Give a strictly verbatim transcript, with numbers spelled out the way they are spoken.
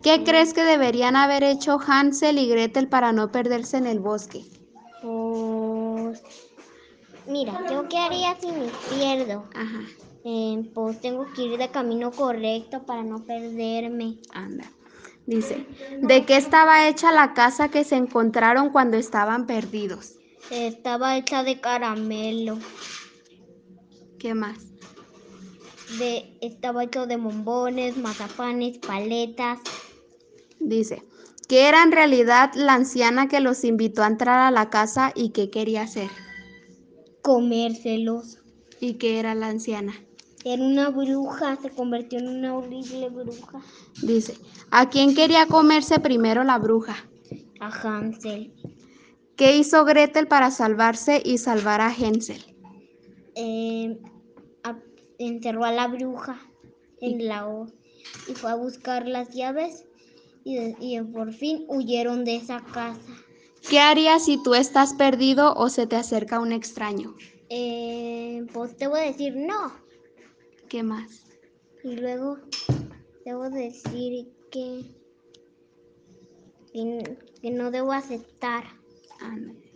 ¿Qué crees que deberían haber hecho Hansel y Gretel para no perderse en el bosque? Pues, mira, ¿yo qué haría si me pierdo? Ajá, Eh, pues tengo que ir de camino correcto para no perderme. anda. Dice, ¿de qué estaba hecha la casa que se encontraron cuando estaban perdidos? Estaba hecha de caramelo. ¿Qué más? De, estaba hecho de bombones, mazapanes, paletas. Dice, ¿qué era en realidad la anciana que los invitó a entrar a la casa y qué quería hacer? Comérselos. ¿Y qué era la anciana? Era una bruja, se convirtió en una horrible bruja. Dice, ¿a quién quería comerse primero la bruja? A Hansel. ¿Qué hizo Gretel para salvarse y salvar a Hansel? Eh, a, encerró a la bruja en ¿Y, la o y fue a buscar las llaves y, de, y por fin huyeron de esa casa. ¿Qué harías si tú estás perdido o se te acerca un extraño? Eh, pues te voy a decir no. ¿Qué más? Y luego debo decir que, que, que no debo aceptar. Ah, no.